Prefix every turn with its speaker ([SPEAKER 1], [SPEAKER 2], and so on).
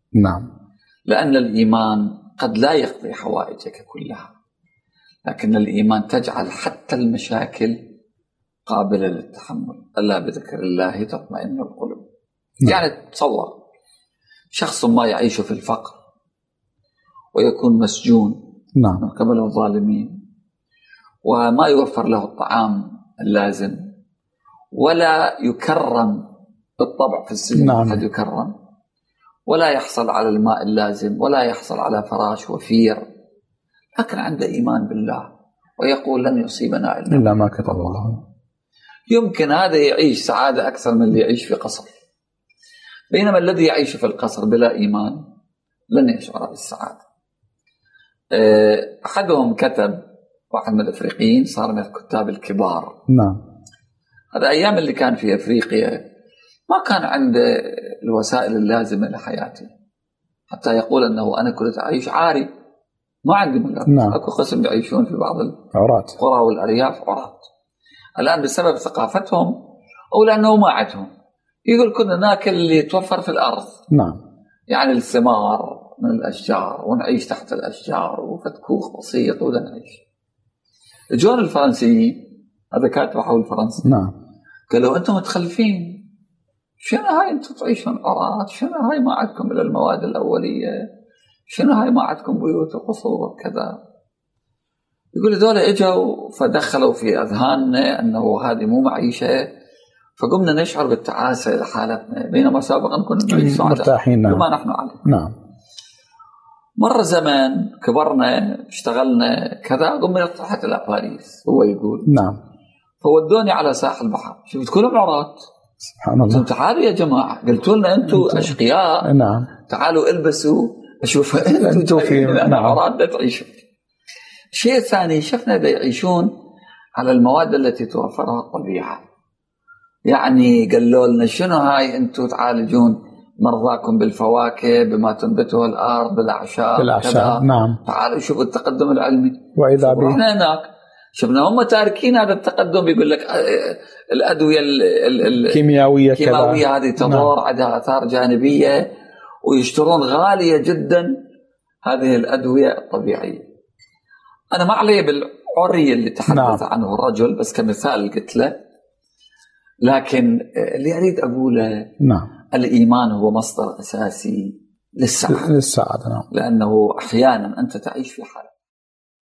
[SPEAKER 1] نعم.
[SPEAKER 2] لأن الإيمان قد لا يقضي حوائجك كلها، لكن الإيمان تجعل حتى المشاكل قابلة للتحمل. ألا بذكر الله تطمئن القلوب. يعني تصور شخص ما يعيش في الفقر ويكون مسجون من قبل الظالمين، وما يوفر له الطعام اللازم، ولا يكرم بالطبع في السجن، قد يكرم، ولا يحصل على الماء اللازم، ولا يحصل على فراش وفير، لكن عنده إيمان بالله ويقول لن يصيبنا إلا
[SPEAKER 1] ما كتب الله.
[SPEAKER 2] يمكن هذا يعيش سعادة أكثر من اللي يعيش في قصر، بينما الذي يعيش في القصر بلا إيمان لن يشعر بالسعادة. أحدهم كتب، واحد من الأفريقيين، صار من الكتاب الكبار. هذا أيام اللي كان في أفريقيا ما كان عنده الوسائل اللازمة لحياته، حتى يقول أنه أنا كنت أعيش عاري، ما عندي ملابس. أكو قسم يعيشون في بعض القرى والأرياف عراة. الآن بسبب ثقافتهم أو لأنه ما عندهم، يقول كنا ناكل اللي يتوفر في الأرض. يعني الثمار من الأشجار، ونعيش تحت الأشجار وفتكوخ بسيط ولا نعيش. جون الفرنسيين، هذا كاتب حول فرنسا، قالوا أنتم متخلفين، شنو هاي أنتم تعيشون عراة، شنو هاي ما عندكم إلا المواد الأولية، شنو هاي ما عندكم بيوت وقصور وكذا. يقول هذول اجوا فدخلوا في أذهاننا أنه هذه مو معيشة، فقمنا نشعر بالتعاسة لحالتنا، بينما سابقا كنا نعيش
[SPEAKER 1] مرتاحين
[SPEAKER 2] كما نحن عليه. مر زمان، كبرنا، اشتغلنا كذا، قمنا طلعت إلى باريس. هو يقول فودوني على ساحل البحر، شفت كلهم عراة.
[SPEAKER 1] سبحان الله.
[SPEAKER 2] تعالوا يا جماعة، قلتوا لنا أنتم أشقياء، تعالوا البسوا، أشوف أنتم في عراة تعيشوا. شيء ثاني، شفنا يعيشون على المواد التي توفرها الطبيعة. يعني قالوا لنا شنو هاي أنتم تعالجون مرضاكم بالفواكه بما تنبته الأرض، بالأعشاب. تعالوا شوفوا التقدم العلمي.
[SPEAKER 1] وإذا به
[SPEAKER 2] رحنا هناك شفنا هم تاركين هذا التقدم، يقول لك الأدوية الكيميائية هذه تضر، عندها آثار جانبية، ويشترون غالية جدا هذه الأدوية الطبيعية. أنا ما علي بالعري اللي تحدث عنه الرجل، بس كمثال قلت له، لكن اللي أريد أقوله الإيمان هو مصدر أساسي للسعادة. لأنه أحيانا أنت تعيش في حالة